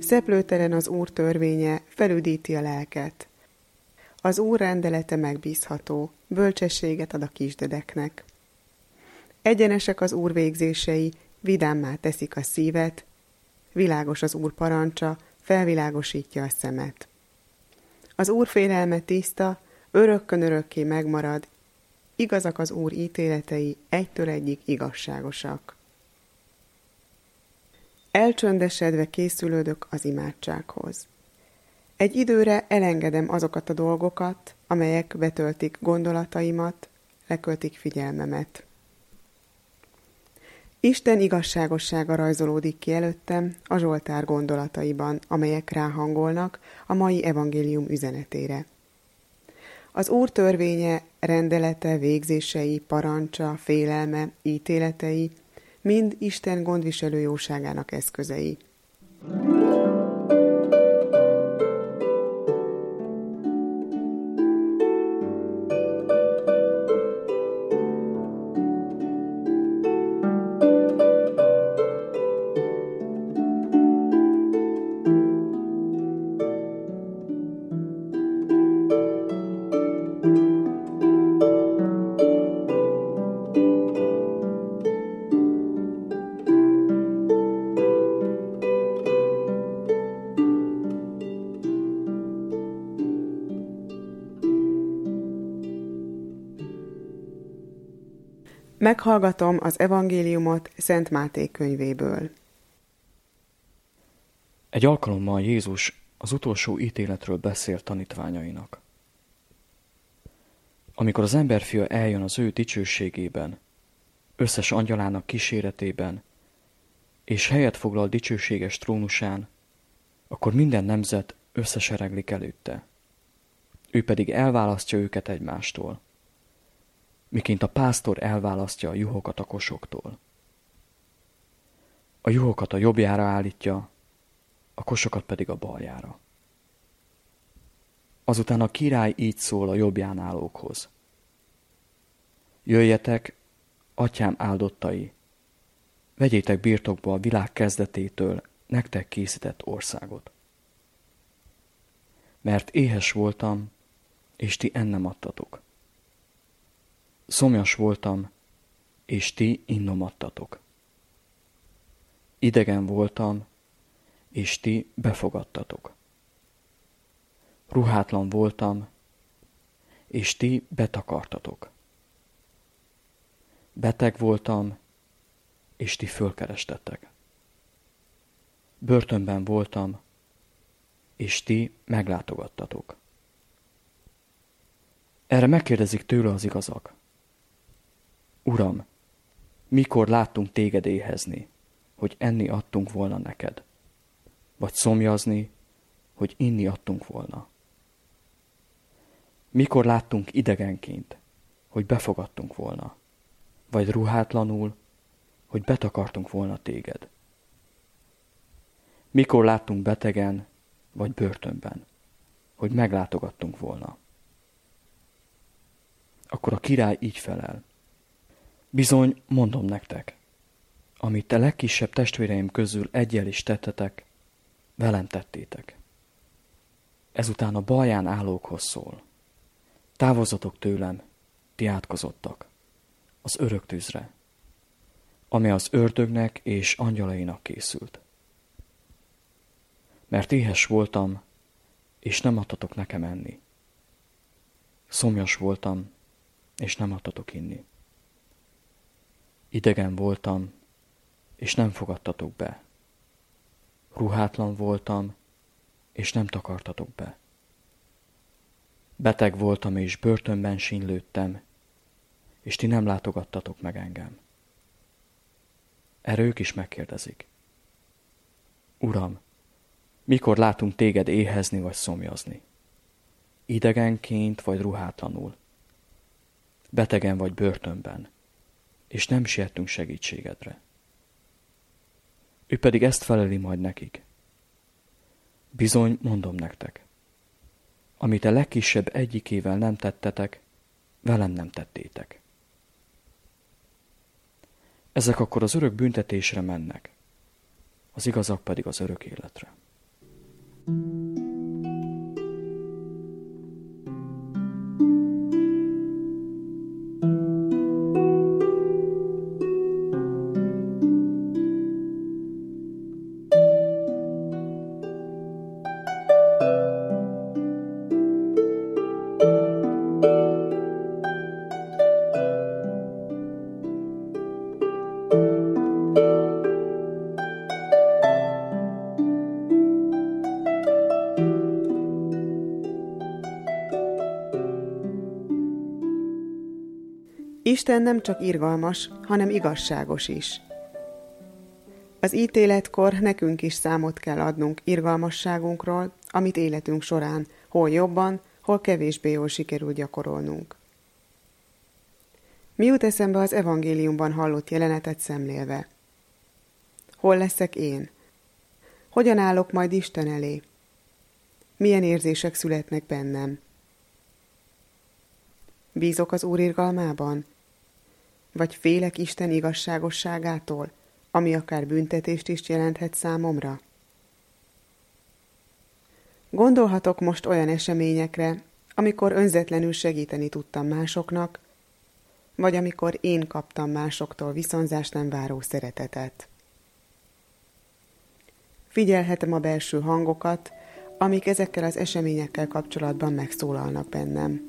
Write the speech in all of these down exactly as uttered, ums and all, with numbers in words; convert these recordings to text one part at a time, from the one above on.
Szeplőtelen az Úr törvénye, felüdíti a lelket. Az Úr rendelete megbízható, bölcsességet ad a kisdedeknek. Egyenesek az Úr végzései, vidámmá teszik a szívet, világos az Úr parancsa, felvilágosítja a szemet. Az Úr félelme tiszta, örökkön örökké megmarad, igazak az Úr ítéletei, egytől egyig igazságosak. Elcsöndesedve készülődök az imádsághoz. Egy időre elengedem azokat a dolgokat, amelyek betöltik gondolataimat, leköltik figyelmemet. Isten igazságossága rajzolódik ki előttem a Zsoltár gondolataiban, amelyek ráhangolnak a mai evangélium üzenetére. Az Úr törvénye, rendelete, végzései, parancsa, félelme, ítéletei mind Isten gondviselő jóságának eszközei. Meghallgatom az evangéliumot Szent Máté könyvéből. Egy alkalommal Jézus az utolsó ítéletről beszélt tanítványainak. Amikor az emberfia eljön az ő dicsőségében, összes angyalának kíséretében, és helyet foglal dicsőséges trónusán, akkor minden nemzet összesereglik előtte. Ő pedig elválasztja őket egymástól, miként a pásztor elválasztja a juhokat a kosoktól. A juhokat a jobbjára állítja, a kosokat pedig a baljára. Azután a király így szól a jobbján állókhoz. Jöjjetek, atyám áldottai, vegyétek birtokba a világ kezdetétől nektek készített országot. Mert éhes voltam, és ti ennem adtatok. Szomjas voltam, és ti innom adtatok. Idegen voltam, és ti befogadtatok. Ruhátlan voltam, és ti betakartatok. Beteg voltam, és ti fölkerestettek. Börtönben voltam, és ti meglátogattatok. Erre megkérdezik tőle az igazak. Uram, mikor láttunk téged éhezni, hogy enni adtunk volna neked? Vagy szomjazni, hogy inni adtunk volna? Mikor láttunk idegenként, hogy befogadtunk volna? Vagy ruhátlanul, hogy betakartunk volna téged? Mikor láttunk betegen, vagy börtönben, hogy meglátogattunk volna? Akkor a király így felel. Bizony, mondom nektek, amit te legkisebb testvéreim közül egyel is tettetek, velem tettétek. Ezután a balján állókhoz szól. Távozatok tőlem, ti átkozottak, az örök tűzre, ami az ördögnek és angyalainak készült. Mert éhes voltam, és nem adtatok nekem enni. Szomjas voltam, és nem adtatok inni. Idegen voltam, és nem fogadtatok be. Ruhátlan voltam, és nem takartatok be. Beteg voltam, és börtönben sínylődtem, és ti nem látogattatok meg engem. Erre ők is megkérdezik. Uram, mikor látunk téged éhezni vagy szomjazni? Idegenként vagy ruhátlanul? Betegen vagy börtönben? És nem siettünk segítségedre. Ő pedig ezt feleli majd nekik. Bizony, mondom nektek, amit a legkisebb egyikével nem tettetek, velem nem tettétek. Ezek akkor az örök büntetésre mennek, az igazak pedig az örök életre. Isten nem csak irgalmas, hanem igazságos is. Az ítéletkor nekünk is számot kell adnunk irgalmasságunkról, amit életünk során hol jobban, hol kevésbé jól sikerül gyakorolnunk. Mi jut eszembe az evangéliumban hallott jelenetet szemlélve? Hol leszek én? Hogyan állok majd Isten elé? Milyen érzések születnek bennem? Bízok az Úr irgalmában? Vagy félek Isten igazságosságától, ami akár büntetést is jelenthet számomra? Gondolhatok most olyan eseményekre, amikor önzetlenül segíteni tudtam másoknak, vagy amikor én kaptam másoktól viszonzást nem váró szeretetet. Figyelhetem a belső hangokat, amik ezekkel az eseményekkel kapcsolatban megszólalnak bennem.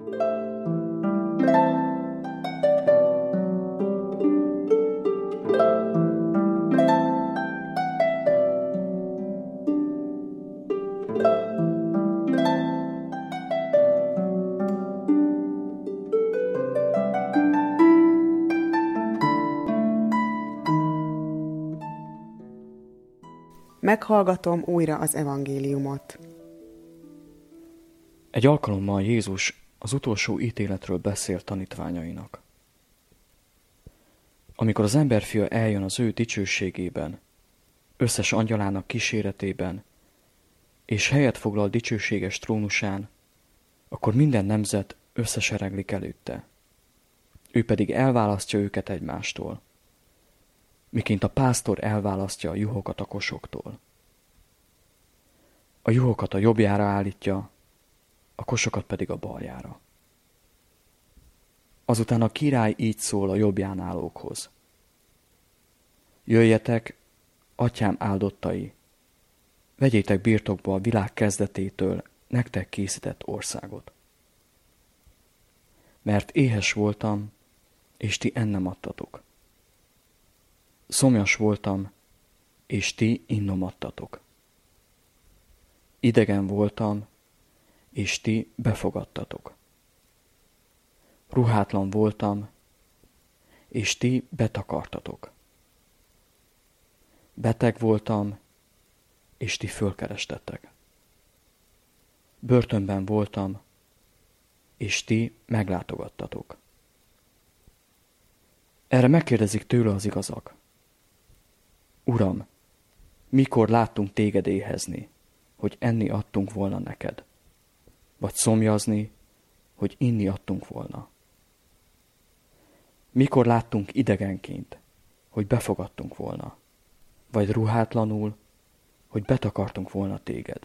Meghallgatom újra az evangéliumot. Egy alkalommal Jézus az utolsó ítéletről beszélt tanítványainak. Amikor az emberfia eljön az ő dicsőségében, összes angyalának kíséretében, és helyet foglal dicsőséges trónusán, akkor minden nemzet összesereglik előtte. Ő pedig elválasztja őket egymástól, miként a pásztor elválasztja a juhokat a kosoktól. A juhokat a jobbjára állítja, a kosokat pedig a baljára. Azután a király így szól a jobbján állókhoz. Jöjjetek, atyám áldottai, vegyétek birtokba a világ kezdetétől nektek készített országot. Mert éhes voltam, és ti ennem adtatok. Szomjas voltam, és ti innom adtatok. Idegen voltam, és ti befogadtatok. Ruhátlan voltam, és ti betakartatok. Beteg voltam, és ti fölkerestettek. Börtönben voltam, és ti meglátogattatok. Erre megkérdezik tőle az igazak. Uram, mikor láttunk téged éhezni, hogy enni adtunk volna neked? Vagy szomjazni, hogy inni adtunk volna? Mikor láttunk idegenként, hogy befogadtunk volna? Vagy ruhátlanul, hogy betakartunk volna téged?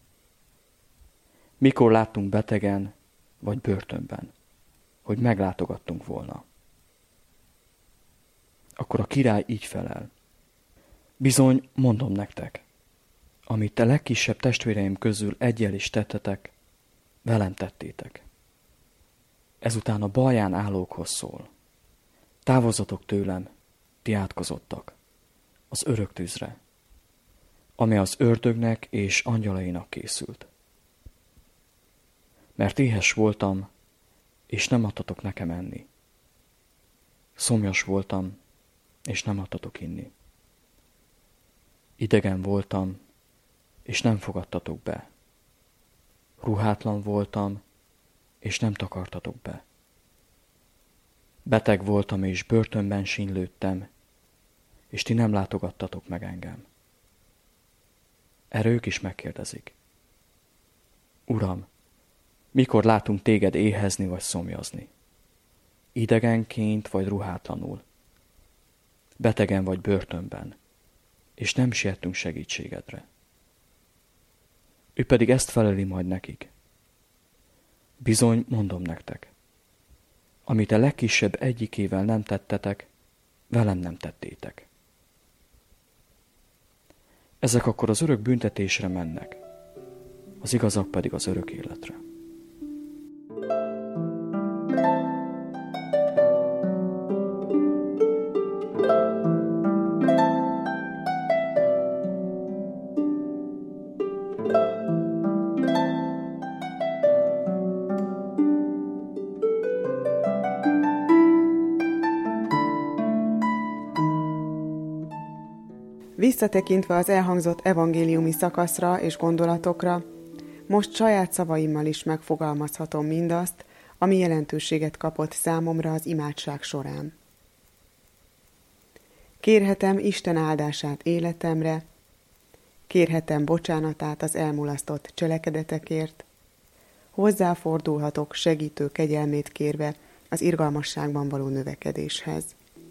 Mikor láttunk betegen, vagy börtönben, hogy meglátogattunk volna? Akkor a király így felel. Bizony, mondom nektek, amit te legkisebb testvéreim közül egyel is tettetek, velem tettétek. Ezután a balján állókhoz szól. Távozzatok tőlem, ti átkozottak, az örök tűzre, ami az ördögnek és angyalainak készült. Mert éhes voltam, és nem adtatok nekem enni. Szomjas voltam, és nem adtatok inni. Idegen voltam, és nem fogadtatok be. Ruhátlan voltam, és nem takartatok be. Beteg voltam, és börtönben sínylődtem, és ti nem látogattatok meg engem. Erre ők is megkérdezik. Uram, mikor látunk téged éhezni vagy szomjazni? Idegenként vagy ruhátlanul? Betegen vagy börtönben, és nem siettünk segítségedre. ő pedig ezt feleli majd nekik. Bizony, mondom nektek, amit a legkisebb egyikével nem tettetek, velem nem tettétek. Ezek akkor az örök büntetésre mennek, az igazak pedig az örök életre. Visszatekintve az elhangzott evangéliumi szakaszra és gondolatokra, most saját szavaimmal is megfogalmazhatom mindazt, ami jelentőséget kapott számomra az imádság során. Kérhetem Isten áldását életemre, kérhetem bocsánatát az elmulasztott cselekedetekért, hozzáfordulhatok segítő kegyelmét kérve az irgalmasságban való növekedéshez.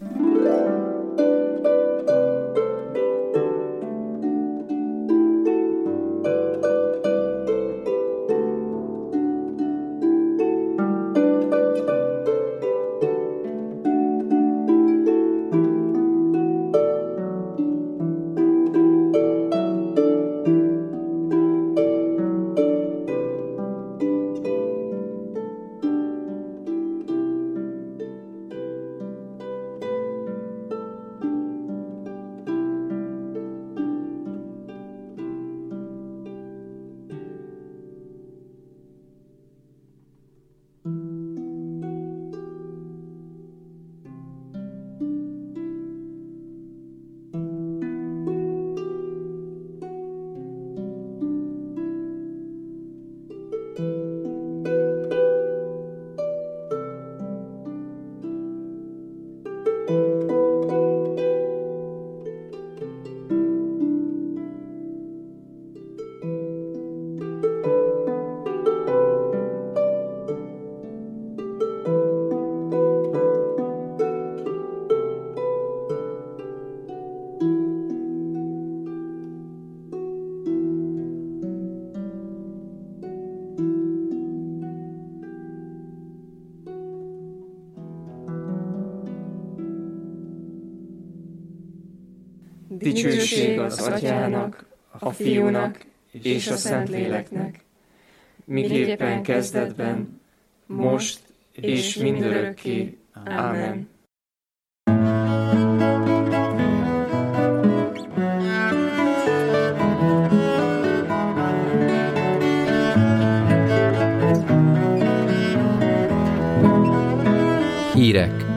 Dicsőség az Atyának, a Fiúnak és a Szentléleknek, miképpen kezdetben, most és mindörökké. Ámen. Hírek.